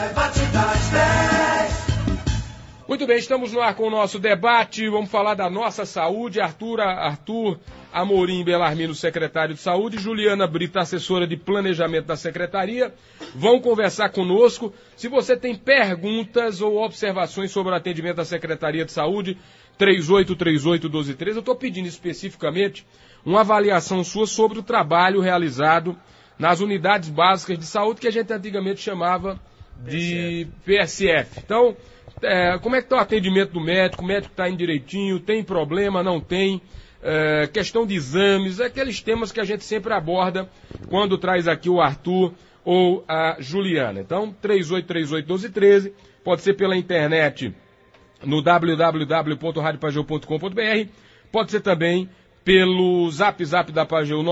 Debate das 10. Muito bem, estamos no ar com o nosso debate. Vamos falar da nossa saúde. Arthur Amorim Belarmino, secretário de Saúde, Juliana Brito, assessora de planejamento da secretaria, vão conversar conosco. Se você tem perguntas ou observações sobre o atendimento da Secretaria de Saúde, 3838-1213, eu estou pedindo especificamente uma avaliação sua sobre o trabalho realizado nas unidades básicas de saúde, que a gente antigamente chamava de PSF. Então, como é que está o atendimento do médico? O médico está indo direitinho? Tem problema? Não tem? Questão de exames, aqueles temas que a gente sempre aborda quando traz aqui o Arthur ou a Juliana. Então, 3838-1213, pode ser pela internet no www.radiopageu.com.br, pode ser também pelo zap da Pageu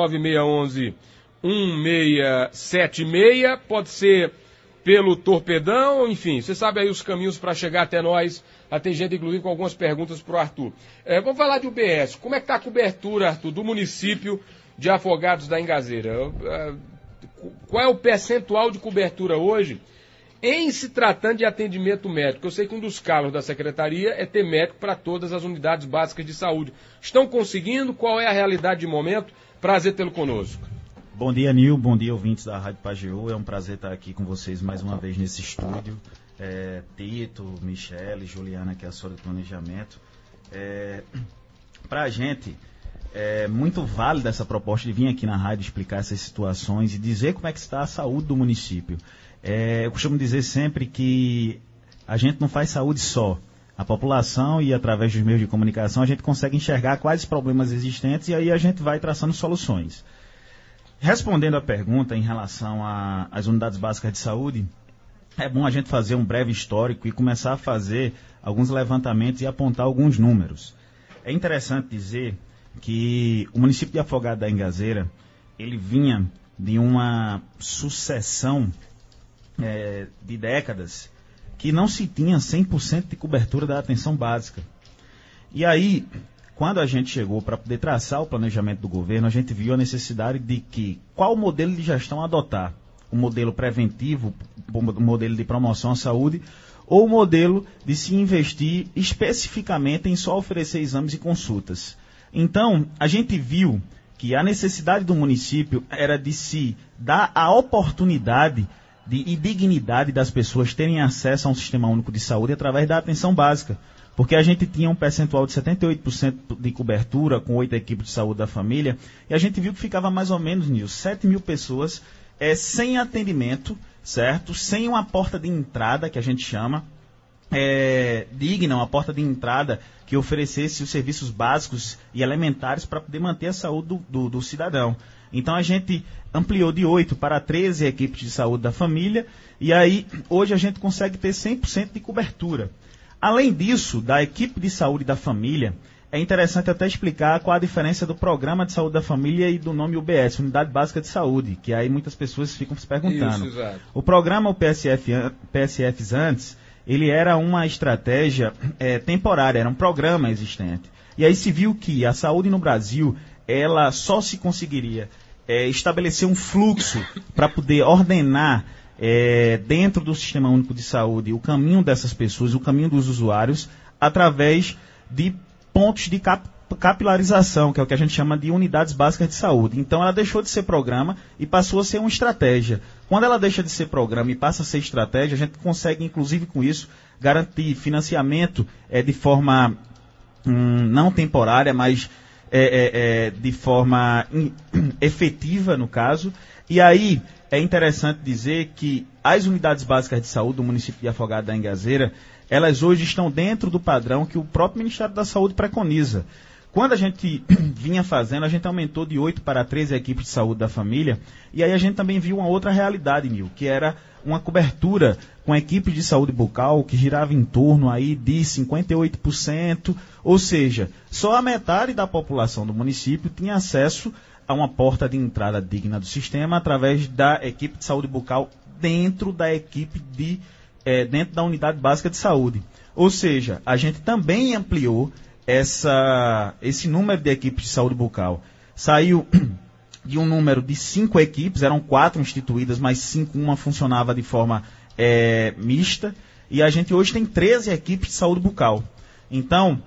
9611-1676, pode ser pelo Torpedão, enfim, você sabe aí os caminhos para chegar até nós. Tem gente, inclusive, com algumas perguntas para o Arthur. Vamos falar de UBS. Como é que está a cobertura, Arthur, do município de Afogados da Ingazeira? Qual é o percentual de cobertura hoje em se tratando de atendimento médico? Eu sei que um dos calos da secretaria é ter médico para todas as unidades básicas de saúde. Estão conseguindo? Qual é a realidade de momento? Prazer tê-lo conosco. Bom dia, Nil. Bom dia, ouvintes da Rádio Pageu. É um prazer estar aqui com vocês mais uma vez nesse estúdio. Tito, Michele, Juliana, que é a assessora de planejamento. Para a gente, é muito válida essa proposta de vir aqui na rádio explicar essas situações e dizer como é que está a saúde do município. Eu costumo dizer sempre que a gente não faz saúde só. A população e através dos meios de comunicação a gente consegue enxergar quais problemas existentes e aí a gente vai traçando soluções. Respondendo à pergunta em relação às unidades básicas de saúde, é bom a gente fazer um breve histórico e começar a fazer alguns levantamentos e apontar alguns números. É interessante dizer que o município de Afogados da Ingazeira, ele vinha de uma sucessão de décadas que não se tinha 100% de cobertura da atenção básica. E aí, quando a gente chegou para poder traçar o planejamento do governo, a gente viu a necessidade de qual modelo de gestão adotar. O modelo preventivo, o modelo de promoção à saúde, ou o modelo de se investir especificamente em só oferecer exames e consultas. Então, a gente viu que a necessidade do município era de se dar a oportunidade e dignidade das pessoas terem acesso a um sistema único de saúde através da atenção básica. Porque a gente tinha um percentual de 78% de cobertura com 8 equipes de saúde da família, e a gente viu que ficava mais ou menos, Nilson, 7 mil pessoas sem atendimento, certo? Sem uma porta de entrada, que a gente chama, digna, uma porta de entrada que oferecesse os serviços básicos e elementares para poder manter a saúde do cidadão. Então a gente ampliou de 8 para 13 equipes de saúde da família, e aí hoje a gente consegue ter 100% de cobertura. Além disso, da equipe de saúde da família, é interessante até explicar qual a diferença do Programa de Saúde da Família e do nome UBS, Unidade Básica de Saúde, que aí muitas pessoas ficam se perguntando. Isso, exato. O programa, o PSFs antes, ele era uma estratégia temporária, era um programa existente. E aí se viu que a saúde no Brasil, ela só se conseguiria estabelecer um fluxo para poder ordenar dentro do Sistema Único de Saúde o caminho dessas pessoas, o caminho dos usuários, através de pontos de capilarização, que é o que a gente chama de unidades básicas de saúde. Então ela deixou de ser programa e passou a ser uma estratégia. Quando ela deixa de ser programa e passa a ser estratégia, a gente consegue, inclusive com isso, garantir financiamento de forma não temporária, mas de forma efetiva, no caso. E aí é interessante dizer que as unidades básicas de saúde do município de Afogados da Ingazeira, elas hoje estão dentro do padrão que o próprio Ministério da Saúde preconiza. Quando a gente vinha fazendo, a gente aumentou de 8 para 13 equipes de saúde da família, e aí a gente também viu uma outra realidade, Nil, que era uma cobertura com equipes de saúde bucal que girava em torno aí de 58%, ou seja, só a metade da população do município tinha acesso a uma porta de entrada digna do sistema através da equipe de saúde bucal dentro da equipe dentro da unidade básica de saúde. Ou seja, a gente também ampliou esse número de equipes de saúde bucal. Saiu de um número de 5 equipes, eram 4 instituídas, mas 5, uma funcionava de forma mista, e a gente hoje tem 13 equipes de saúde bucal. Então,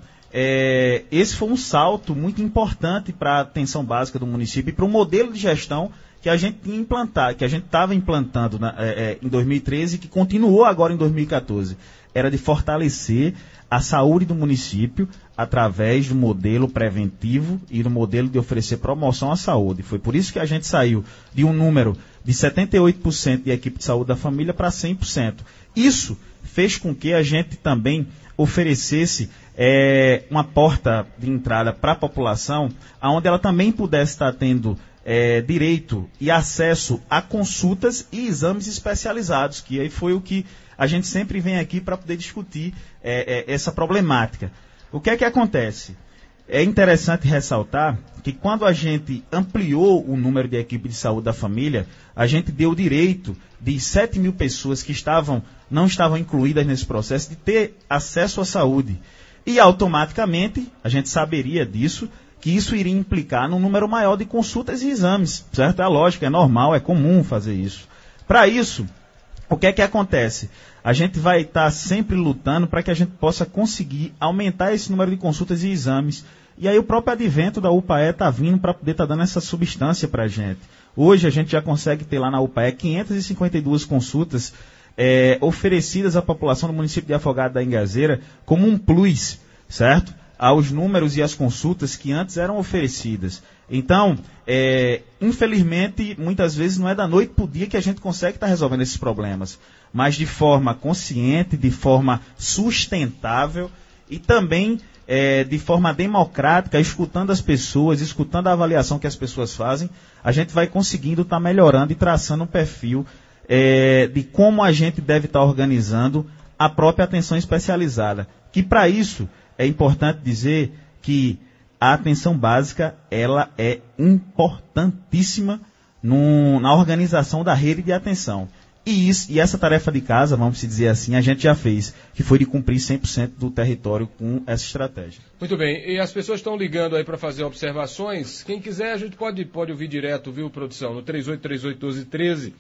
esse foi um salto muito importante para a atenção básica do município e para o modelo de gestão que a gente tinha implantado, que a gente estava implantando em 2013 e que continuou agora em 2014. Era de fortalecer a saúde do município através do modelo preventivo e do modelo de oferecer promoção à saúde. Foi por isso que a gente saiu de um número de 78% de equipe de saúde da família para 100%. Isso fez com que a gente também oferecesse uma porta de entrada para a população, onde ela também pudesse estar tendo direito e acesso a consultas e exames especializados, que aí foi o que a gente sempre vem aqui para poder discutir essa problemática. O que é que acontece? É interessante ressaltar que quando a gente ampliou o número de equipe de saúde da família, a gente deu o direito de 7 mil pessoas que não estavam incluídas nesse processo de ter acesso à saúde. E automaticamente, a gente saberia disso, que isso iria implicar num número maior de consultas e exames, certo? É lógico, é normal, é comum fazer isso. Para isso, o que é que acontece? A gente vai estar sempre lutando para que a gente possa conseguir aumentar esse número de consultas e exames. E aí o próprio advento da UPAE está vindo para poder estar dando essa substância para a gente. Hoje a gente já consegue ter lá na UPAE 552 consultas oferecidas à população do município de Afogados da Ingazeira como um plus, certo? Aos números e às consultas que antes eram oferecidas. Então, infelizmente, muitas vezes não é da noite para o dia que a gente consegue estar resolvendo esses problemas, mas de forma consciente, de forma sustentável e também de forma democrática, escutando as pessoas, escutando a avaliação que as pessoas fazem, a gente vai conseguindo estar melhorando e traçando um perfil de como a gente deve estar organizando a própria atenção especializada. Que para isso é importante dizer que a atenção básica ela é importantíssima na organização da rede de atenção. E essa tarefa de casa, vamos dizer assim, a gente já fez, que foi de cumprir 100% do território com essa estratégia. Muito bem, e as pessoas estão ligando aí para fazer observações. Quem quiser, a gente pode ouvir direto, viu, produção, no 38381213,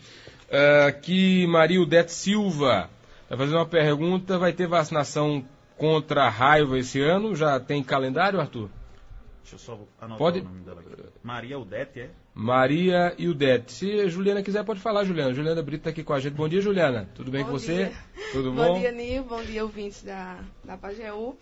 que Maria Udete Silva vai fazer uma pergunta, vai ter vacinação contra a raiva esse ano? Já tem calendário, Arthur? Deixa eu só anotar o nome dela aqui. Maria Udete, é? Maria Udete. Se a Juliana quiser, pode falar, Juliana. Juliana Brito está aqui com a gente. Bom dia, Juliana. Tudo bem com você? Dia. Tudo bom? Bom dia, Nil. Bom dia, ouvintes da Pajeú.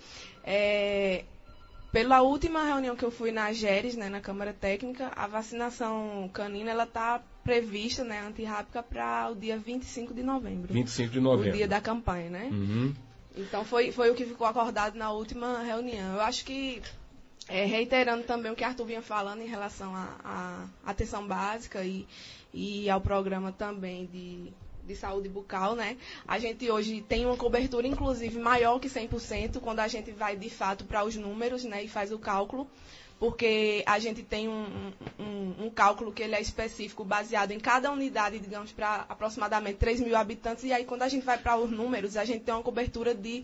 Pela última reunião que eu fui na GERES, né, na Câmara Técnica, a vacinação canina está prevista, né, antirrábica, para o dia 25 de novembro. 25 de novembro. O dia da campanha, né? Uhum. Então, foi o que ficou acordado na última reunião. Eu acho que, reiterando também o que Arthur vinha falando em relação à atenção básica e ao programa também de saúde bucal, né? A gente hoje tem uma cobertura, inclusive, maior que 100%, quando a gente vai, de fato, para os números, né, e faz o cálculo, porque a gente tem um cálculo que ele é específico, baseado em cada unidade, digamos, para aproximadamente 3 mil habitantes, e aí quando a gente vai para os números, a gente tem uma cobertura de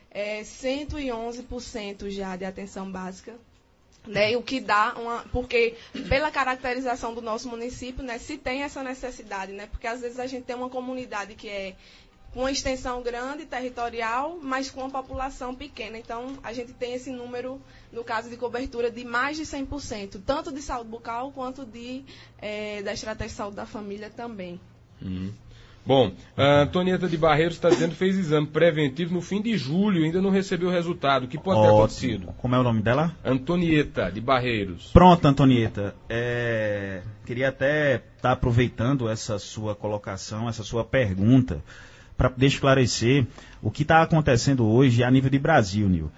111% já de atenção básica, né, o que dá porque pela caracterização do nosso município, né, se tem essa necessidade, né, porque às vezes a gente tem uma comunidade que é com uma extensão grande, territorial, mas com uma população pequena. Então, a gente tem esse número, no caso de cobertura, de mais de 100%, tanto de saúde bucal quanto da estratégia de saúde da família também. Uhum. Bom, a Antonieta de Barreiros está dizendo que fez exame preventivo no fim de julho, ainda não recebeu o resultado. O que pode ter acontecido? Como é o nome dela? Antonieta de Barreiros. Pronto, Antonieta. Queria até estar aproveitando essa sua colocação, essa sua pergunta, para poder esclarecer o que está acontecendo hoje a nível de Brasil, Nil.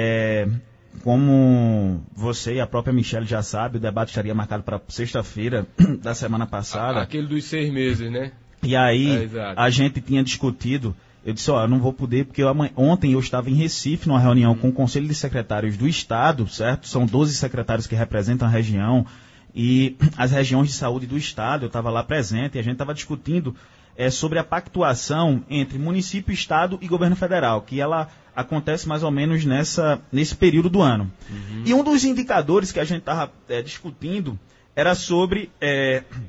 Como você e a própria Michele já sabem, o debate estaria marcado para sexta-feira da semana passada. Aquele dos 6 meses, né? E aí, a gente tinha discutido, eu disse, eu não vou poder, porque ontem eu estava em Recife, numa reunião com o Conselho de Secretários do Estado, certo? São 12 secretários que representam a região, e as regiões de saúde do Estado, eu estava lá presente, e a gente estava discutindo sobre a pactuação entre município, Estado e governo federal, que ela acontece mais ou menos nesse período do ano. E um dos indicadores que a gente estava discutindo era sobre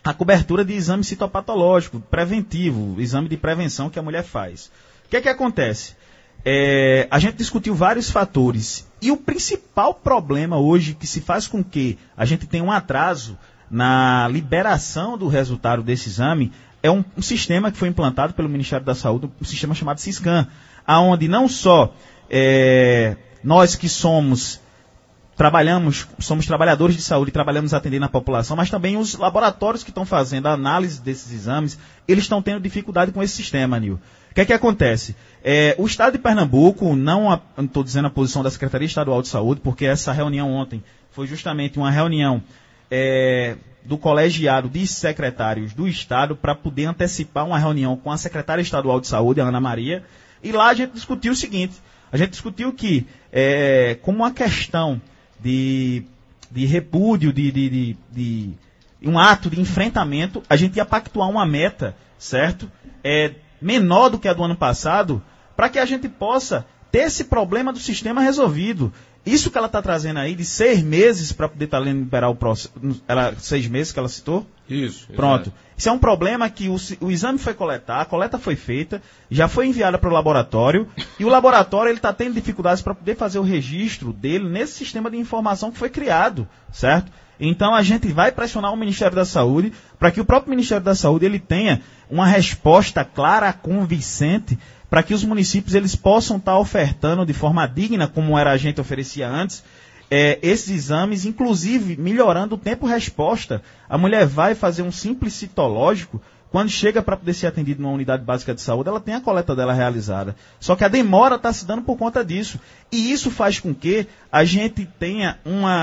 a cobertura de exame citopatológico, preventivo, exame de prevenção que a mulher faz. O que é que acontece? A gente discutiu vários fatores e o principal problema hoje que se faz com que a gente tenha um atraso na liberação do resultado desse exame é um sistema que foi implantado pelo Ministério da Saúde, um sistema chamado Siscam, onde não só nós que somos trabalhadores de saúde, trabalhamos atendendo a população, mas também os laboratórios que estão fazendo a análise desses exames, eles estão tendo dificuldade com esse sistema, Nil. O que é que acontece? O Estado de Pernambuco, não estou dizendo a posição da Secretaria Estadual de Saúde, porque essa reunião ontem foi justamente uma reunião do colegiado de secretários do Estado para poder antecipar uma reunião com a secretária estadual de saúde, a Ana Maria, e lá a gente discutiu o seguinte, a gente discutiu que como uma questão de repúdio, de um ato de enfrentamento, a gente ia pactuar uma meta, certo? Menor do que a do ano passado, para que a gente possa ter esse problema do sistema resolvido. Isso que ela está trazendo aí, de 6 meses para poder liberar o processo, 6 meses que ela citou? Isso. Pronto. Isso é um problema que o exame foi coletar, a coleta foi feita, já foi enviada para o laboratório, e o laboratório está tendo dificuldades para poder fazer o registro dele nesse sistema de informação que foi criado, certo? Então a gente vai pressionar o Ministério da Saúde para que o próprio Ministério da Saúde ele tenha uma resposta clara, convincente, para que os municípios eles possam estar ofertando de forma digna, como era a gente oferecia antes, esses exames, inclusive melhorando o tempo-resposta. A mulher vai fazer um simples citológico, quando chega para poder ser atendida numa unidade básica de saúde, ela tem a coleta dela realizada. Só que a demora está se dando por conta disso. E isso faz com que a gente tenha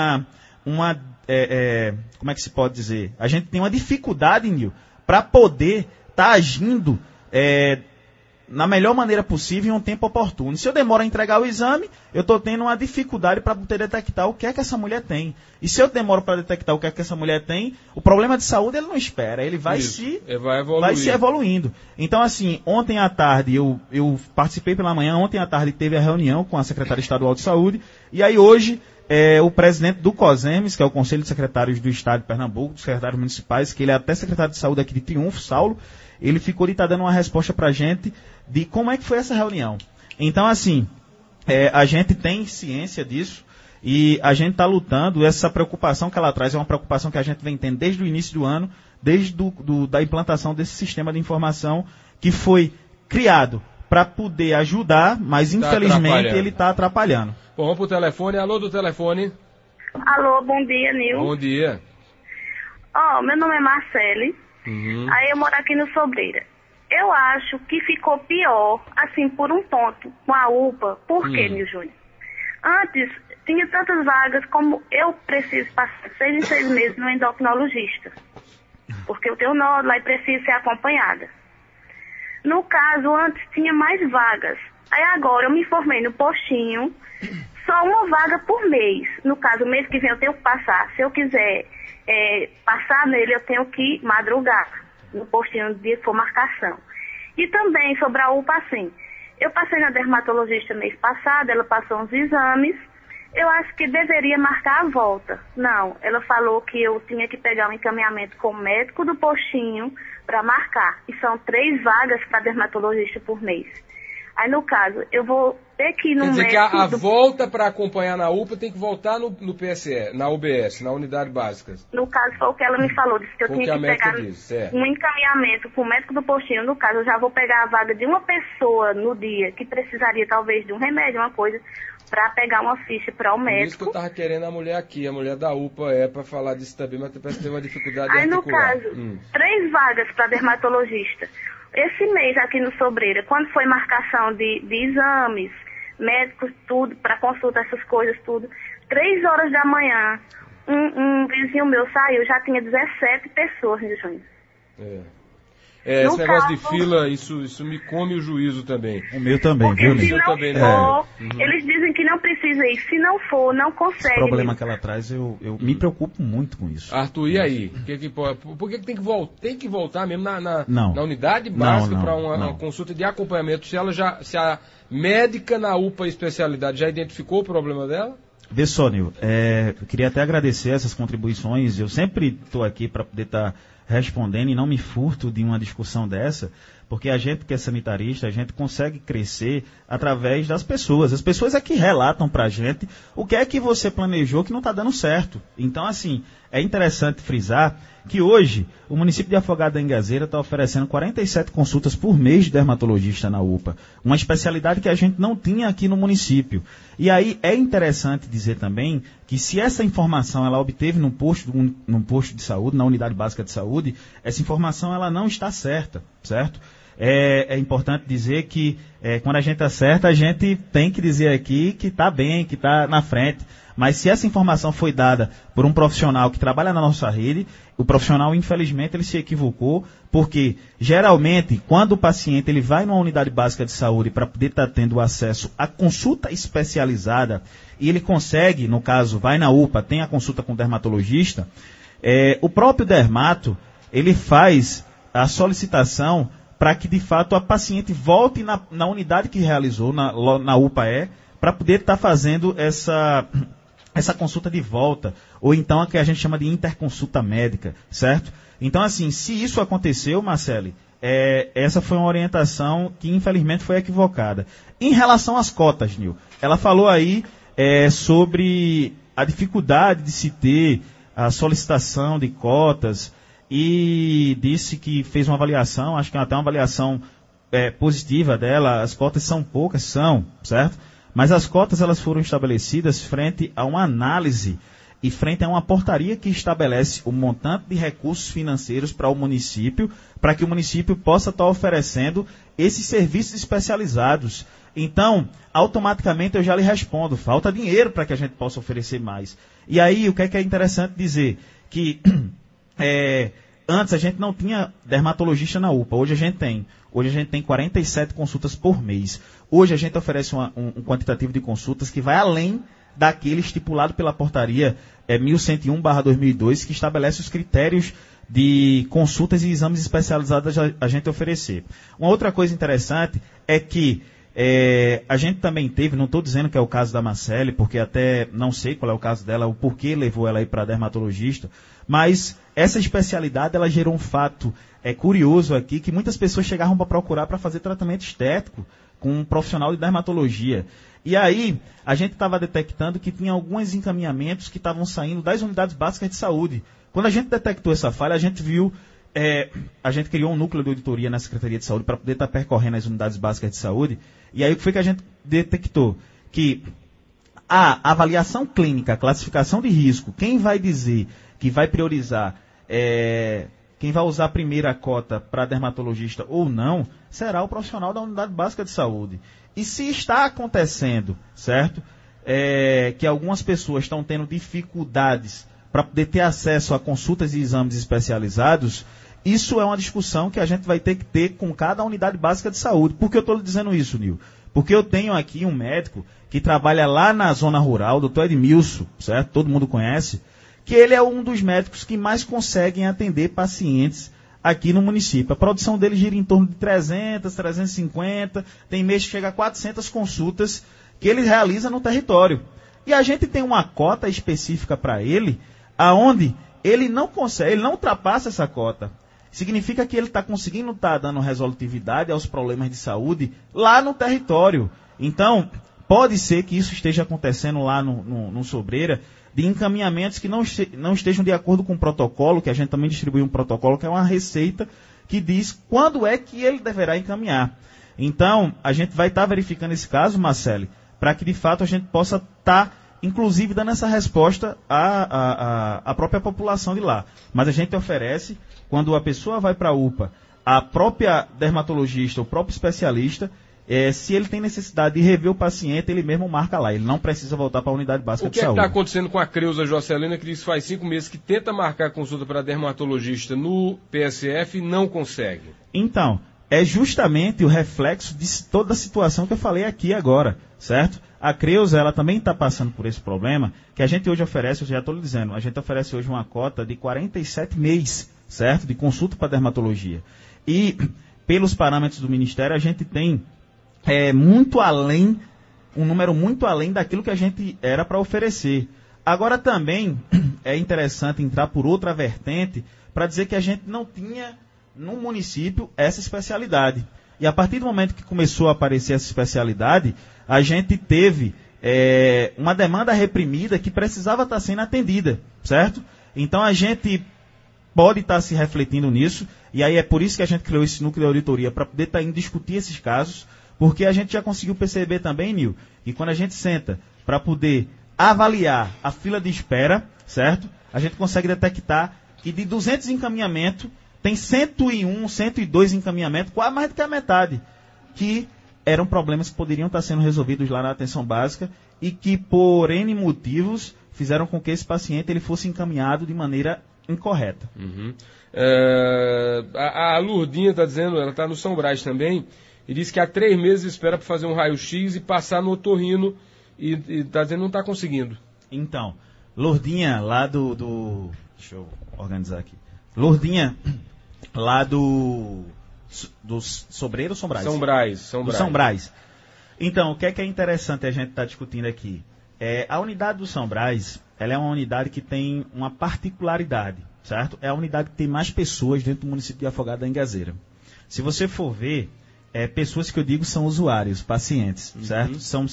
como é que se pode dizer? A gente tem uma dificuldade, Nil, para poder estar agindo na melhor maneira possível em um tempo oportuno. Se eu demoro a entregar o exame, eu estou tendo uma dificuldade para poder detectar o que é que essa mulher tem. E se eu demoro para detectar o que é que essa mulher tem, o problema de saúde ele não espera, ele vai se evoluindo. Então, assim, ontem à tarde, eu participei pela manhã, ontem à tarde teve a reunião com a Secretaria Estadual de Saúde, e aí hoje o presidente do COSEMES, que é o Conselho de Secretários do Estado de Pernambuco, dos secretários municipais, que ele é até secretário de saúde aqui de Triunfo, Saulo, ele ficou de estar dando uma resposta para a gente de como é que foi essa reunião. Então, assim, a gente tem ciência disso e a gente está lutando. Essa preocupação que ela traz é uma preocupação que a gente vem tendo desde o início do ano, desde da implantação desse sistema de informação que foi criado para poder ajudar, mas infelizmente ele está atrapalhando. Bom, vamos para o telefone. Alô do telefone. Alô, bom dia, Nil. Bom dia. Meu nome é Marcele. Aí eu moro aqui no Sobreira. Eu acho que ficou pior, assim, por um ponto, com a UPA. Por quê, Nil Júnior? Antes, tinha tantas vagas como eu preciso passar 6 em 6 meses no endocrinologista. Porque eu tenho nódulo e preciso ser acompanhada. No caso, antes tinha mais vagas. Aí agora eu me formei no postinho, só uma vaga por mês. No caso, o mês que vem eu tenho que passar. Se eu quiser passar nele, eu tenho que madrugar no postinho no dia que for marcação. E também sobre a UPA, assim, eu passei na dermatologista mês passado, ela passou uns exames, eu acho que deveria marcar a volta. Não, ela falou que eu tinha que pegar um encaminhamento com o médico do postinho para marcar. E são 3 vagas para dermatologista por mês. Aí, no caso, eu vou ter que ir no médico... Quer dizer que a volta para acompanhar na UPA tem que voltar no PSE, na UBS, na Unidade Básica. No caso, foi o que ela me falou. Disse que eu tinha que pegar um encaminhamento com o médico do postinho. No caso, eu já vou pegar a vaga de uma pessoa no dia que precisaria, talvez, de um remédio, uma coisa, para pegar uma ficha para o médico. Por isso que eu estava querendo a mulher aqui, a mulher da UPA para falar disso também, mas parece que teve uma dificuldade de articular. Aí, no caso, 3 vagas para dermatologista. Esse mês aqui no Sobreira, quando foi marcação de exames, médicos, tudo, para consulta, essas coisas, tudo, 3 horas da manhã, um vizinho meu saiu, já tinha 17 pessoas, né, Júnior? Esse negócio de fila, isso me come o juízo também. O meu também, porque viu, se não for, eles dizem que não precisa ir. Se não for, não consegue. O problema que ela traz, eu me preocupo muito com isso. Arthur, e aí? Por que tem que voltar mesmo na unidade básica para uma consulta de acompanhamento? Se a médica na UPA especialidade já identificou o problema dela? Vê só, Nil, eu queria até agradecer essas contribuições. Eu sempre estou aqui para poder estar respondendo e não me furto de uma discussão dessa, porque a gente que é sanitarista, a gente consegue crescer através das pessoas. As pessoas é que relatam para a gente o que é que você planejou que não está dando certo. Então, assim, é interessante frisar que hoje o município de Afogados da Ingazeira está oferecendo 47 consultas por mês de dermatologista na UPA, uma especialidade que a gente não tinha aqui no município. E aí é interessante dizer também que se essa informação ela obteve num posto de saúde, na unidade básica de saúde, essa informação ela não está certa, certo? É importante dizer que quando a gente acerta, a gente tem que dizer aqui que está bem, que está na frente. Mas se essa informação foi dada por um profissional que trabalha na nossa rede, o profissional, infelizmente, ele se equivocou, porque geralmente, quando o paciente ele vai numa unidade básica de saúde para poder estar tendo acesso à consulta especializada, e ele consegue, no caso, vai na UPA, tem a consulta com o dermatologista, o próprio dermato, ele faz a solicitação para que, de fato, a paciente volte na unidade que realizou, na UPA para poder estar fazendo essa consulta de volta, ou então a que a gente chama de interconsulta médica, certo? Então, assim, se isso aconteceu, Marcele, essa foi uma orientação que, infelizmente, foi equivocada. Em relação às cotas, Nil, ela falou aí sobre a dificuldade de se ter a solicitação de cotas e disse que fez uma avaliação, acho que até uma avaliação positiva dela, as cotas são poucas, certo? Mas as cotas elas foram estabelecidas frente a uma análise e frente a uma portaria que estabelece o montante de recursos financeiros para o município, para que o município possa estar oferecendo esses serviços especializados. Então, automaticamente eu já lhe respondo, falta dinheiro para que a gente possa oferecer mais. E aí, o que é interessante dizer? Que antes a gente não tinha dermatologista na UPA, hoje a gente tem. Hoje a gente tem 47 consultas por mês. Hoje a gente oferece um quantitativo de consultas que vai além daquele estipulado pela portaria 1101/2002, que estabelece os critérios de consultas e exames especializados a gente oferecer. Uma outra coisa interessante é que a gente também teve, não estou dizendo que é o caso da Marcele, porque até não sei qual é o caso dela, o porquê levou ela aí para dermatologista, mas essa especialidade ela gerou um fato curioso aqui, que muitas pessoas chegavam para procurar para fazer tratamento estético com um profissional de dermatologia. E aí, a gente estava detectando que tinha alguns encaminhamentos que estavam saindo das unidades básicas de saúde. Quando a gente detectou essa falha, a gente viu, a gente criou um núcleo de auditoria na Secretaria de Saúde para poder estar percorrendo as unidades básicas de saúde. E aí, o que foi que a gente detectou? Que a avaliação clínica, a classificação de risco, quem vai dizer que vai priorizar, quem vai usar a primeira cota para dermatologista ou não, será o profissional da unidade básica de saúde. E se está acontecendo, certo, que algumas pessoas estão tendo dificuldades para poder ter acesso a consultas e exames especializados, isso é uma discussão que a gente vai ter que ter com cada unidade básica de saúde. Por que eu estou lhe dizendo isso, Nil? Porque eu tenho aqui um médico que trabalha lá na zona rural, o Dr. Edmilson, certo? Todo mundo conhece, que ele é um dos médicos que mais conseguem atender pacientes aqui no município. A produção dele gira em torno de 300, 350, tem mês que chega a 400 consultas que ele realiza no território. E a gente tem uma cota específica para ele, aonde ele não consegue, ele não ultrapassa essa cota. Significa que ele está conseguindo estar dando resolutividade aos problemas de saúde lá no território. Então, pode ser que isso esteja acontecendo lá no Sobreira, de encaminhamentos que não estejam de acordo com o protocolo, que a gente também distribui um protocolo, que é uma receita que diz quando é que ele deverá encaminhar. Então, a gente vai estar verificando esse caso, Marcele, para que de fato a gente possa estar, inclusive, dando essa resposta à própria população de lá. Mas a gente oferece, quando a pessoa vai para a UPA, a própria dermatologista, o próprio especialista, se ele tem necessidade de rever o paciente, ele mesmo marca lá. Ele não precisa voltar para a unidade básica de saúde. O que está acontecendo com a Creuza Jocelina, que diz que faz 5 meses que tenta marcar consulta para dermatologista no PSF e não consegue? Então, é justamente o reflexo de toda a situação que eu falei aqui agora, certo? A Creuza, ela também está passando por esse problema, que a gente hoje oferece, eu já estou lhe dizendo, a gente oferece hoje uma cota de 47 meses, certo? De consulta para dermatologia. E, pelos parâmetros do Ministério, a gente tem muito além, um número muito além daquilo que a gente era para oferecer. Agora também é interessante entrar por outra vertente, para dizer que a gente não tinha no município essa especialidade. E a partir do momento que começou a aparecer essa especialidade, a gente teve uma demanda reprimida que precisava estar sendo atendida, certo? Então a gente pode estar se refletindo nisso, e aí é por isso que a gente criou esse núcleo de auditoria, para poder estar indo discutir esses casos, porque a gente já conseguiu perceber também, Nil, que quando a gente senta para poder avaliar a fila de espera, certo? A gente consegue detectar que de 200 encaminhamentos, tem 101, 102 encaminhamentos, quase mais do que a metade, que eram problemas que poderiam estar sendo resolvidos lá na atenção básica e que, por N motivos, fizeram com que esse paciente ele fosse encaminhado de maneira incorreta. Uhum. A Lourdinha está dizendo, ela está no São Brás também, e disse que há 3 meses espera para fazer um raio-x e passar no otorrino, e está dizendo que não está conseguindo. Então, Lourdinha, lá do... Deixa eu organizar aqui. Lourdinha, lá do Sobreiro ou São Brás? São Brás. São Brás. Então, o que é interessante a gente estar discutindo aqui? A unidade do São Brás, ela é uma unidade que tem uma particularidade, certo? É a unidade que tem mais pessoas dentro do município de Afogado da Engazeira. Se você for ver, pessoas que eu digo são usuários, pacientes, certo? São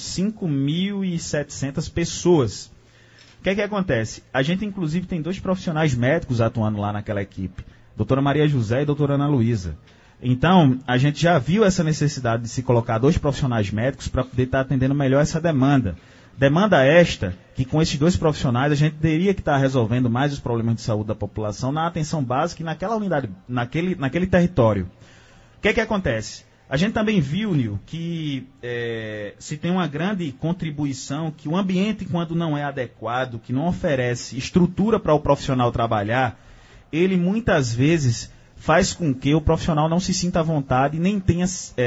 5.700 pessoas. O que é que acontece? A gente, inclusive, tem 2 profissionais médicos atuando lá naquela equipe. Doutora Maria José e doutora Ana Luísa. Então, a gente já viu essa necessidade de se colocar 2 profissionais médicos para poder estar atendendo melhor essa demanda. Demanda esta, que com esses 2 profissionais a gente teria que estar resolvendo mais os problemas de saúde da população na atenção básica e naquela unidade, naquele território. O que é que acontece? A gente também viu, Nil, que se tem uma grande contribuição, que o ambiente, quando não é adequado, que não oferece estrutura para o profissional trabalhar, ele muitas vezes faz com que o profissional não se sinta à vontade, nem tenha,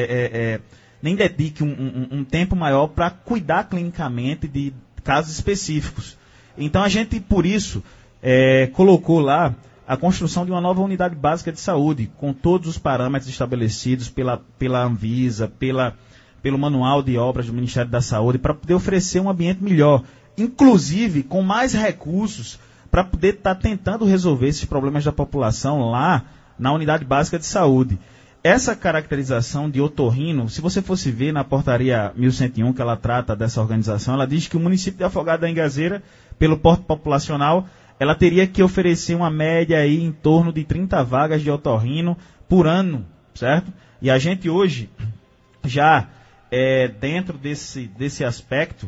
nem dedique um tempo maior para cuidar clinicamente de casos específicos. Então a gente, por isso, colocou lá a construção de uma nova unidade básica de saúde, com todos os parâmetros estabelecidos pela Anvisa, pelo Manual de Obras do Ministério da Saúde, para poder oferecer um ambiente melhor, inclusive com mais recursos, para poder estar tentando resolver esses problemas da população lá na unidade básica de saúde. Essa caracterização de otorrino, se você fosse ver na portaria 1101, que ela trata dessa organização, ela diz que o município de Afogado da Engazeira, pelo porte populacional, ela teria que oferecer uma média aí em torno de 30 vagas de otorrino por ano, certo? E a gente hoje, já dentro desse aspecto,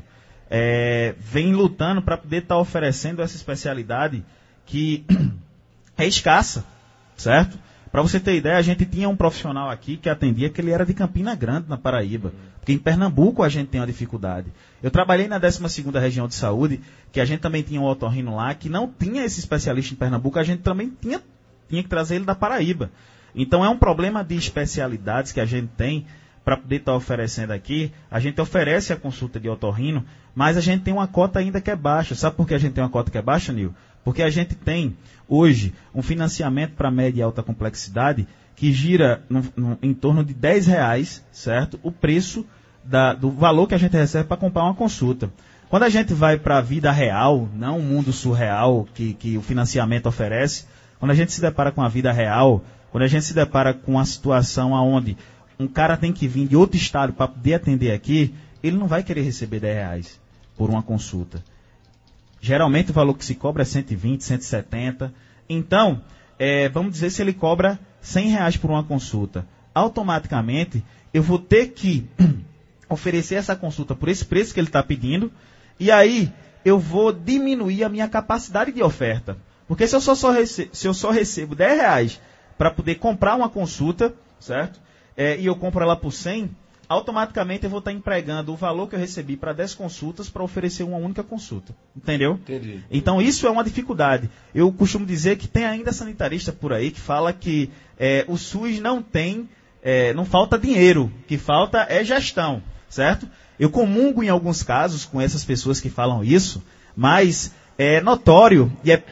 vem lutando para poder estar oferecendo essa especialidade que é escassa, certo? Para você ter ideia, a gente tinha um profissional aqui que atendia, que ele era de Campina Grande, na Paraíba. Porque em Pernambuco a gente tem uma dificuldade. Eu trabalhei na 12ª Região de Saúde, que a gente também tinha um otorrino lá, que não tinha esse especialista em Pernambuco, a gente também tinha que trazer ele da Paraíba. Então é um problema de especialidades que a gente tem para poder estar oferecendo aqui. A gente oferece a consulta de otorrino, mas a gente tem uma cota ainda que é baixa. Sabe por que a gente tem uma cota que é baixa, Nil? Porque a gente tem, hoje, um financiamento para média e alta complexidade que gira em torno de R$10, certo? O preço do valor que a gente recebe para comprar uma consulta. Quando a gente vai para a vida real, não o mundo surreal que o financiamento oferece, quando a gente se depara com a vida real, quando a gente se depara com uma situação onde um cara tem que vir de outro estado para poder atender aqui, ele não vai querer receber R$10 por uma consulta. Geralmente o valor que se cobra é 120, 170. Então, vamos dizer, se ele cobra R$100 por uma consulta, automaticamente eu vou ter que oferecer essa consulta por esse preço que ele está pedindo, e aí eu vou diminuir a minha capacidade de oferta. Porque se eu só recebo R$10 para poder comprar uma consulta, certo? E eu compro ela por 100, automaticamente eu vou estar empregando o valor que eu recebi para 10 consultas para oferecer uma única consulta. Entendeu? Entendi. Então isso é uma dificuldade. Eu costumo dizer que tem ainda sanitarista por aí que fala que o SUS não tem, não falta dinheiro, o que falta é gestão, certo? Eu comungo em alguns casos com essas pessoas que falam isso, mas é notório,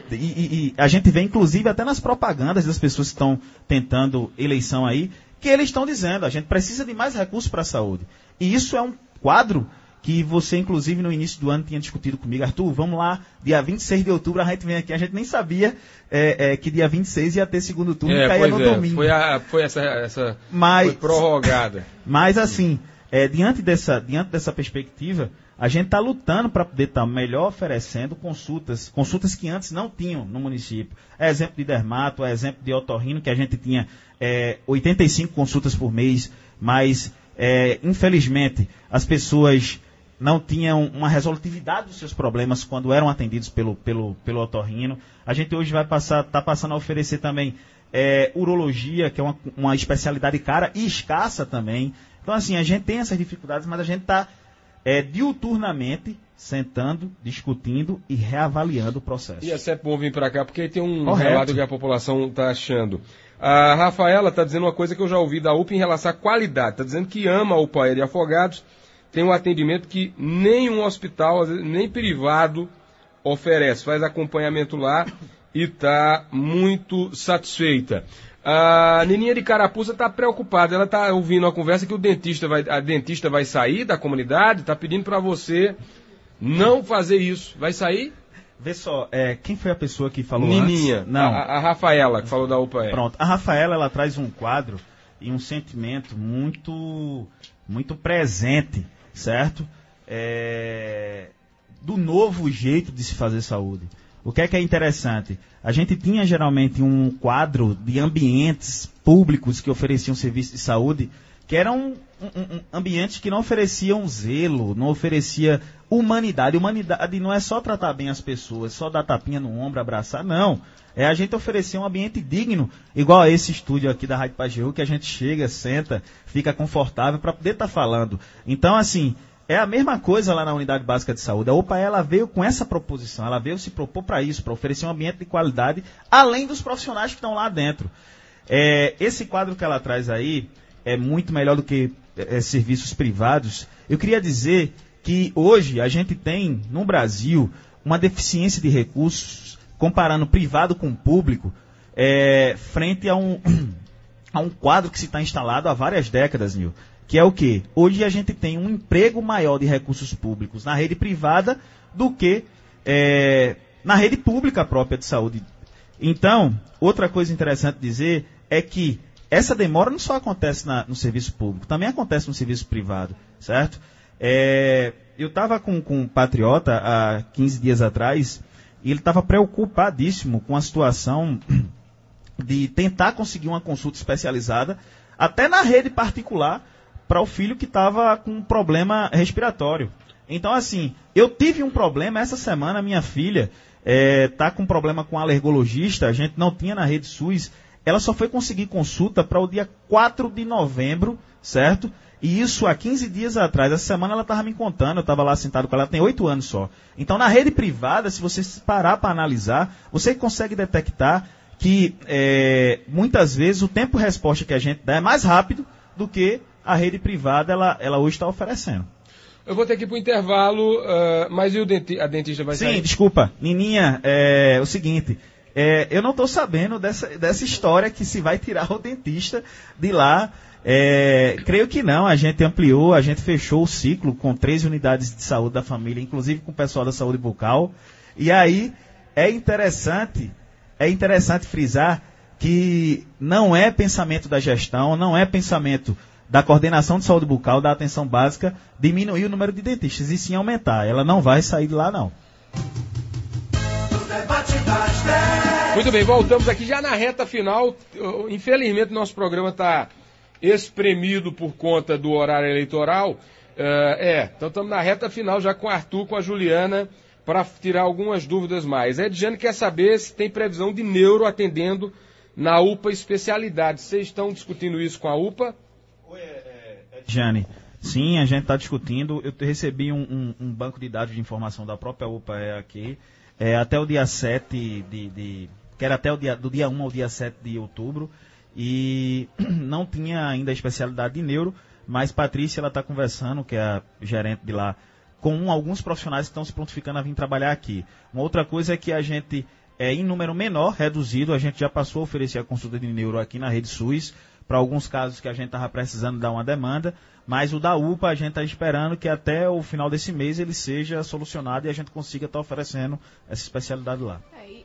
e a gente vê inclusive até nas propagandas das pessoas que estão tentando eleição aí, que eles estão dizendo, a gente precisa de mais recursos para a saúde. E isso é um quadro que você, inclusive, no início do ano tinha discutido comigo. Arthur, vamos lá, dia 26 de outubro a gente vem aqui. A gente nem sabia que dia 26 ia ter segundo turno e caía no domingo. Foi prorrogada. Mas, assim, diante dessa perspectiva, a gente está lutando para poder estar melhor oferecendo consultas que antes não tinham no município. É exemplo de dermato, é exemplo de otorrino, que a gente tinha 85 consultas por mês, mas, infelizmente, as pessoas não tinham uma resolutividade dos seus problemas quando eram atendidos pelo otorrino. A gente hoje está passando a oferecer também urologia, que é uma especialidade cara e escassa também. Então, assim, a gente tem essas dificuldades, mas a gente está diuturnamente sentando, discutindo e reavaliando o processo. E é sempre bom vir para cá, porque tem um relato que a população está achando. A Rafaela está dizendo uma coisa que eu já ouvi da UPA em relação à qualidade. Está dizendo que ama a UPA Aérea de Afogados, tem um atendimento que nenhum hospital, às vezes, nem privado, oferece. Faz acompanhamento lá e está muito satisfeita. A Nininha de Carapuça está preocupada, ela está ouvindo a conversa que a dentista vai sair da comunidade, está pedindo para você não fazer isso. Vai sair? Vê só, quem foi a pessoa que falou Nininha, antes? Não. A Rafaela, que falou da UPA. Pronto, a Rafaela, ela traz um quadro e um sentimento muito, muito presente, certo? Do novo jeito de se fazer saúde. O que é interessante? A gente tinha geralmente um quadro de ambientes públicos que ofereciam serviço de saúde, que eram ambientes que não ofereciam zelo, não oferecia humanidade. Humanidade não é só tratar bem as pessoas, só dar tapinha no ombro, abraçar, não. É a gente oferecer um ambiente digno, igual a esse estúdio aqui da Rádio Pajeú, que a gente chega, senta, fica confortável para poder estar falando. Então, assim, é a mesma coisa lá na Unidade Básica de Saúde. A UPA, ela veio com essa proposição, ela veio se propor para isso, para oferecer um ambiente de qualidade, além dos profissionais que estão lá dentro. Esse quadro que ela traz aí é muito melhor do que serviços privados. Eu queria dizer que hoje a gente tem, no Brasil, uma deficiência de recursos, comparando privado com público, frente a um quadro que se está instalado há várias décadas, Nil. Que é o quê? Hoje a gente tem um emprego maior de recursos públicos na rede privada do que na rede pública própria de saúde. Então, outra coisa interessante dizer é que essa demora não só acontece no serviço público, também acontece no serviço privado, certo? Eu estava com um patriota há 15 dias atrás e ele estava preocupadíssimo com a situação de tentar conseguir uma consulta especializada, até na rede particular, para o filho que estava com um problema respiratório. Então, assim, eu tive um problema essa semana, minha filha está com um problema com um alergologista, a gente não tinha na rede SUS, ela só foi conseguir consulta para o dia 4 de novembro, certo? E isso há 15 dias atrás. Essa semana ela estava me contando, eu estava lá sentado com ela, ela tem 8 anos só. Então, na rede privada, se você parar para analisar, você consegue detectar que muitas vezes o tempo-resposta que a gente dá é mais rápido do que a rede privada ela hoje está oferecendo. Eu vou ter que ir para o intervalo, mas e a dentista vai sair? Sim, desculpa. Nininha, é o seguinte, eu não estou sabendo dessa história que se vai tirar o dentista de lá. Creio que não, a gente ampliou, a gente fechou o ciclo com 3 unidades de saúde da família, inclusive com o pessoal da saúde bucal. E aí é interessante frisar que não é pensamento da gestão, não é pensamento da coordenação de saúde bucal, da atenção básica, diminuir o número de dentistas, e sim aumentar. Ela não vai sair de lá, não. Muito bem, voltamos aqui já na reta final. Infelizmente, nosso programa está espremido por conta do horário eleitoral. Então estamos na reta final já com o Arthur, com a Juliana, para tirar algumas dúvidas mais. A Edjane quer saber se tem previsão de neuro atendendo na UPA especialidade. Vocês estão discutindo isso com a UPA? Oi, Edjane. Sim, a gente está discutindo. Eu recebi um banco de dados de informação da própria UPA aqui. Até o dia 7 que era até do dia 1 ao dia 7 de outubro. E não tinha ainda a especialidade de neuro, mas Patrícia está conversando, que é a gerente de lá, com alguns profissionais que estão se prontificando a vir trabalhar aqui. Uma outra coisa é que a gente, em número menor, reduzido, a gente já passou a oferecer a consulta de neuro aqui na rede SUS, para alguns casos que a gente estava precisando dar uma demanda, mas o da UPA a gente está esperando que até o final desse mês ele seja solucionado e a gente consiga estar oferecendo essa especialidade lá.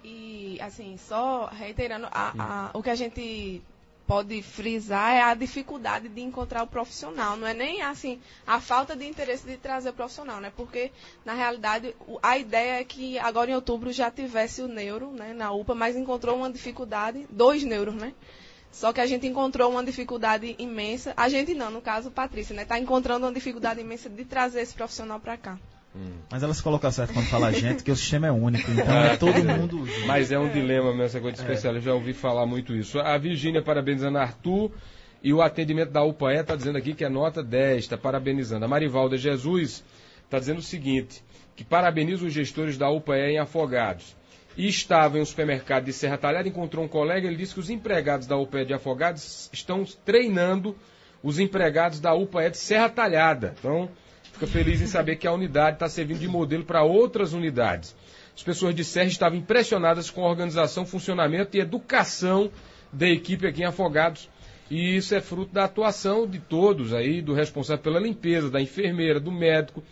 Assim, só reiterando, o que a gente pode frisar é a dificuldade de encontrar o profissional. Não é nem assim a falta de interesse de trazer o profissional, né? Porque, na realidade, a ideia é que agora em outubro já tivesse o neuro, né, na UPA, mas encontrou uma dificuldade, 2 neuros, né? Só que a gente encontrou uma dificuldade imensa, a gente não, no caso, Patrícia, né? Está encontrando uma dificuldade imensa de trazer esse profissional para cá. Mas ela se coloca certo quando fala gente, que o sistema é único, então é todo mundo... Mas é um dilema mesmo essa coisa de especial, eu já ouvi falar muito isso. A Virgínia parabenizando Arthur e o atendimento da UPAE está dizendo aqui que é nota 10, está parabenizando. A Marivalda Jesus está dizendo o seguinte, que parabeniza os gestores da UPAE em Afogados. E estava em um supermercado de Serra Talhada, encontrou um colega, ele disse que os empregados da UPAE de Afogados estão treinando os empregados da UPAE de Serra Talhada. Então... fica feliz em saber que a unidade está servindo de modelo para outras unidades. As pessoas de Serra estavam impressionadas com a organização, funcionamento e educação da equipe aqui em Afogados. E isso é fruto da atuação de todos aí, do responsável pela limpeza, da enfermeira, do médico.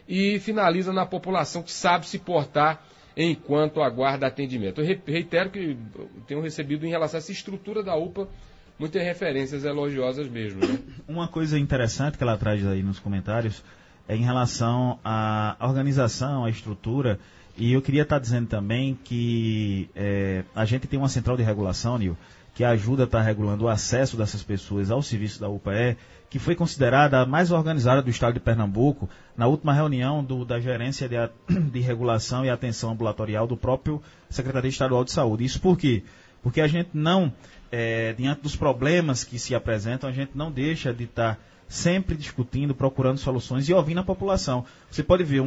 E finaliza na população que sabe se portar enquanto aguarda atendimento. Eu reitero que tenho recebido em relação a essa estrutura da UPA muitas referências elogiosas mesmo, né? Uma coisa interessante que ela traz aí nos comentários é em relação à organização, à estrutura, e eu queria estar dizendo também que a gente tem uma central de regulação, Nil, que ajuda a estar regulando o acesso dessas pessoas ao serviço da UPAE, que foi considerada a mais organizada do estado de Pernambuco na última reunião da Gerência de Regulação e Atenção Ambulatorial do próprio Secretaria Estadual de Saúde. Isso por quê? Porque a gente não, diante dos problemas que se apresentam, a gente não deixa de estar sempre discutindo, procurando soluções e ouvindo a população. Você pode ver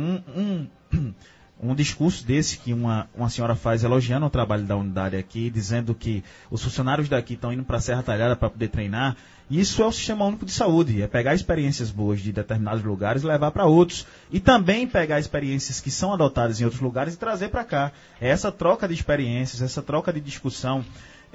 um discurso desse que uma senhora faz elogiando o trabalho da unidade aqui, dizendo que os funcionários daqui estão indo para a Serra Talhada para poder treinar. Isso é o Sistema Único de Saúde, é pegar experiências boas de determinados lugares e levar para outros. E também pegar experiências que são adotadas em outros lugares e trazer para cá. É essa troca de experiências, essa troca de discussão,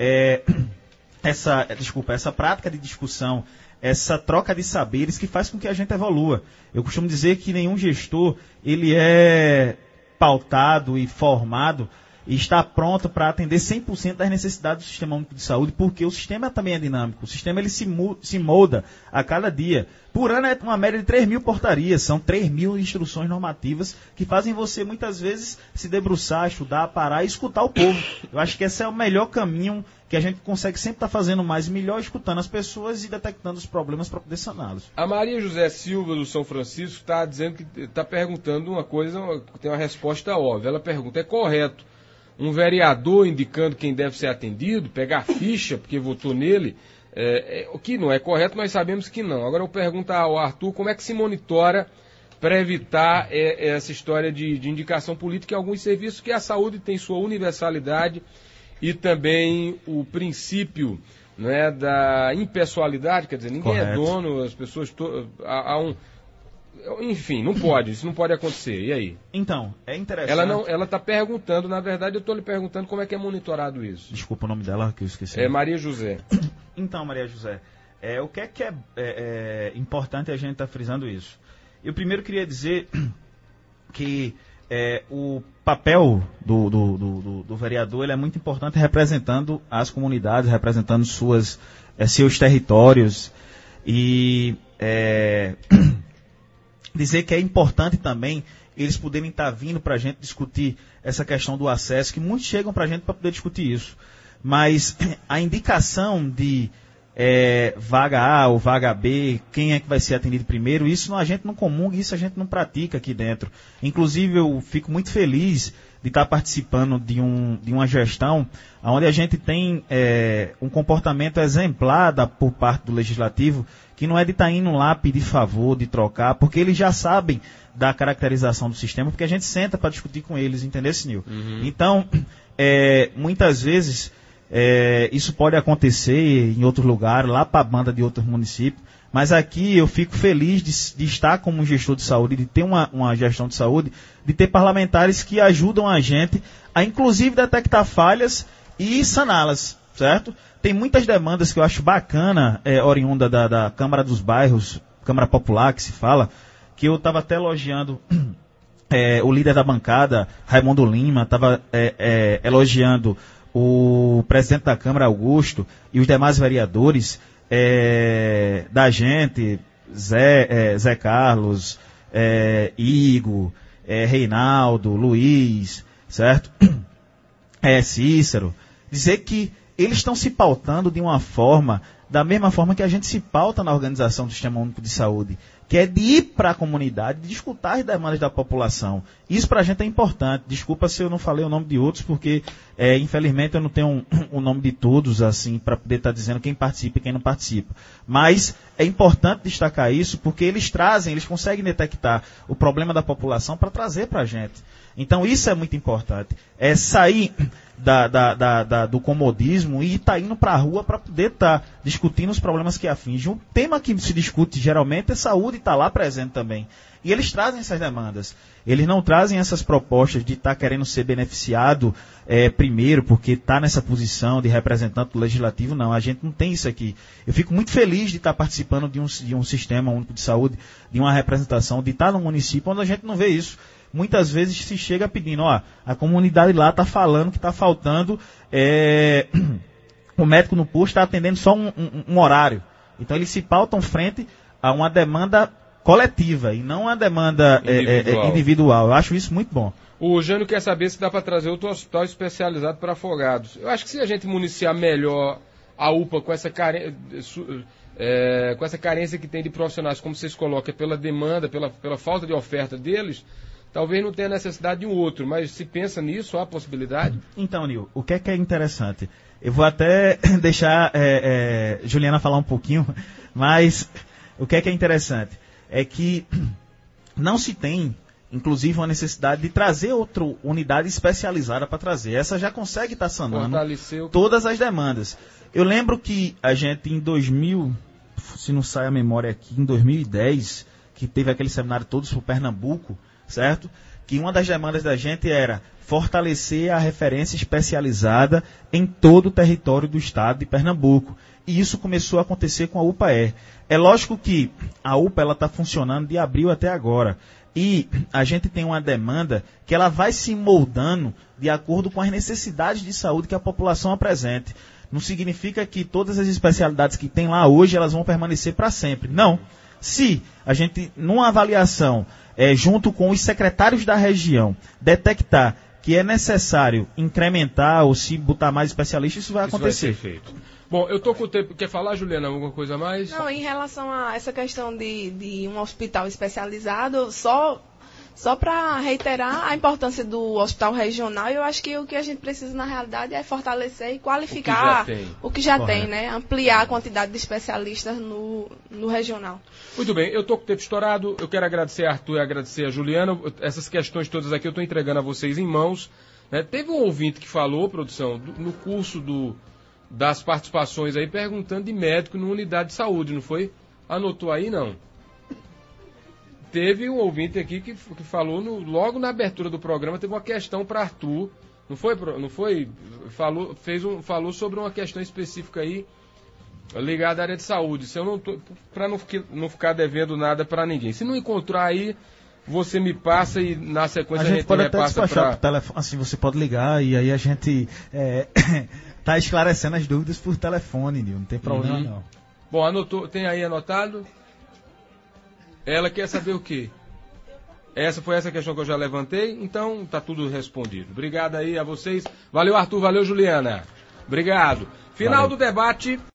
essa prática de discussão, essa troca de saberes que faz com que a gente evolua. Eu costumo dizer que nenhum gestor ele é pautado e formado e está pronto para atender 100% das necessidades do Sistema Único de Saúde, porque o sistema também é dinâmico. O sistema ele se molda a cada dia. Por ano é uma média de 3.000 portarias, são 3.000 instruções normativas que fazem você muitas vezes se debruçar, estudar, parar e escutar o povo. Eu acho que esse é o melhor caminho que a gente consegue sempre estar fazendo mais e melhor, escutando as pessoas e detectando os problemas para poder saná-los. A Maria José Silva, do São Francisco, está dizendo que está perguntando uma coisa, tem uma resposta óbvia. Ela pergunta, é correto um vereador indicando quem deve ser atendido, pegar ficha porque votou nele? O que não é correto, nós sabemos que não. Agora eu pergunto ao Arthur como é que se monitora para evitar essa história de indicação política em alguns serviços que a saúde tem sua universalidade e também o princípio, né, da impessoalidade, quer dizer, ninguém Correto. É dono, as pessoas... Enfim, não pode, isso não pode acontecer. E aí? Então, é interessante... Ela está perguntando, na verdade eu estou lhe perguntando como é que é monitorado isso. Desculpa o nome dela que eu esqueci. É Maria José. Então, Maria José, o que é importante a gente estar frisando isso? Eu primeiro queria dizer que o papel do vereador ele é muito importante representando as comunidades, representando seus territórios e dizer que é importante também eles poderem estar vindo para a gente discutir essa questão do acesso, que muitos chegam para a gente para poder discutir isso. Mas a indicação de vaga A ou vaga B, quem é que vai ser atendido primeiro, isso a gente não comunga, isso a gente não pratica aqui dentro. Inclusive eu fico muito feliz de estar participando de uma gestão onde a gente tem um comportamento exemplar por parte do Legislativo, que não é de estar indo lá pedir favor, de trocar, porque eles já sabem da caracterização do sistema, porque a gente senta para discutir com eles, entendeu, Sinil? Uhum. Então, muitas vezes, isso pode acontecer em outros lugares, lá para a banda de outros municípios, mas aqui eu fico feliz de estar como gestor de saúde, de ter uma gestão de saúde, de ter parlamentares que ajudam a gente a, inclusive, detectar falhas e saná-las. certo? Tem muitas demandas que eu acho bacana, oriunda da Câmara dos Bairros, Câmara Popular, que se fala, que eu estava até elogiando o líder da bancada, Raimundo Lima, estava elogiando o presidente da Câmara, Augusto, e os demais vereadores da gente, Zé Carlos, Igor, Reinaldo, Luiz, certo? Cícero, dizer que eles estão se pautando de uma forma, da mesma forma que a gente se pauta na organização do Sistema Único de Saúde, que é de ir para a comunidade, de escutar as demandas da população. Isso para a gente é importante. Desculpa se eu não falei o nome de outros, porque infelizmente eu não tenho o nome de todos assim para poder estar dizendo quem participa e quem não participa. Mas é importante destacar isso, porque eles conseguem detectar o problema da população para trazer para a gente. Então isso é muito importante. É sair do comodismo e estar indo para a rua para poder estar discutindo os problemas que afligem. O tema que se discute geralmente é saúde e está lá presente também. E eles trazem essas demandas. Eles não trazem essas propostas de estar querendo ser beneficiado primeiro, porque está nessa posição de representante do legislativo. Não, a gente não tem isso aqui. Eu fico muito feliz de estar participando de um sistema único de saúde, de uma representação, de estar no município onde a gente não vê isso. Muitas vezes se chega pedindo, a comunidade lá está falando que está faltando, o médico no posto está atendendo só um horário. Então eles se pautam frente a uma demanda coletiva e não uma demanda individual. Eu acho isso muito bom. O Jânio quer saber se dá para trazer outro hospital especializado para afogados. Eu acho que se a gente municiar melhor a UPA com essa carência que tem de profissionais, como vocês colocam, pela demanda, pela falta de oferta deles, talvez não tenha necessidade de um outro, mas se pensa nisso, há possibilidade? Então, Nil, o que é interessante? Eu vou até deixar Juliana falar um pouquinho, mas o que é interessante? É que não se tem, inclusive, uma necessidade de trazer outra unidade especializada para trazer. Essa já consegue estar sanando todas as demandas. Eu lembro que a gente em 2000, se não sai a memória aqui, em 2010, que teve aquele seminário Todos por Pernambuco, certo? Que uma das demandas da gente era fortalecer a referência especializada em todo o território do estado de Pernambuco. E isso começou a acontecer com a UPA-E. É lógico que a UPA está funcionando de abril até agora. E a gente tem uma demanda que ela vai se moldando de acordo com as necessidades de saúde que a população apresente. Não significa que todas as especialidades que tem lá hoje elas vão permanecer para sempre. Não. Se a gente, numa avaliação, junto com os secretários da região, detectar que é necessário incrementar ou se botar mais especialistas, isso vai acontecer. Vai ser feito. Bom, eu estou com o tempo. Quer falar, Juliana, alguma coisa a mais? Não, em relação a essa questão de um hospital especializado, só para reiterar a importância do hospital regional, eu acho que o que a gente precisa, na realidade, é fortalecer e qualificar o que já tem, né? Ampliar a quantidade de especialistas no regional. Muito bem, eu estou com o tempo estourado, eu quero agradecer a Arthur e agradecer a Juliana. Essas questões todas aqui eu estou entregando a vocês em mãos. Né? Teve um ouvinte que falou, produção, no curso das participações aí, perguntando de médico numa unidade de saúde, não foi? Anotou aí, não? Teve um ouvinte aqui que falou, logo na abertura do programa, teve uma questão para Arthur, não foi? Falou sobre uma questão específica aí, ligada à área de saúde. Se eu não tô, para não ficar devendo nada para ninguém. Se não encontrar aí, você me passa e na sequência a gente pode até despachar por telefone, assim, você pode ligar e aí a gente tá esclarecendo as dúvidas por telefone, não tem problema não. Bom, anotou, tem aí anotado? Ela quer saber o quê? Foi essa questão que eu já levantei, então tá tudo respondido. Obrigado aí a vocês. Valeu, Arthur, valeu, Juliana. Obrigado. Final do debate.